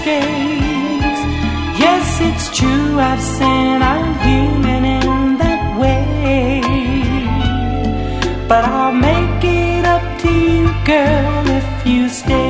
mistakes. Yes, it's true, I've sinned, I'm human in that way. But I'll make it up to you, girl, if you stay.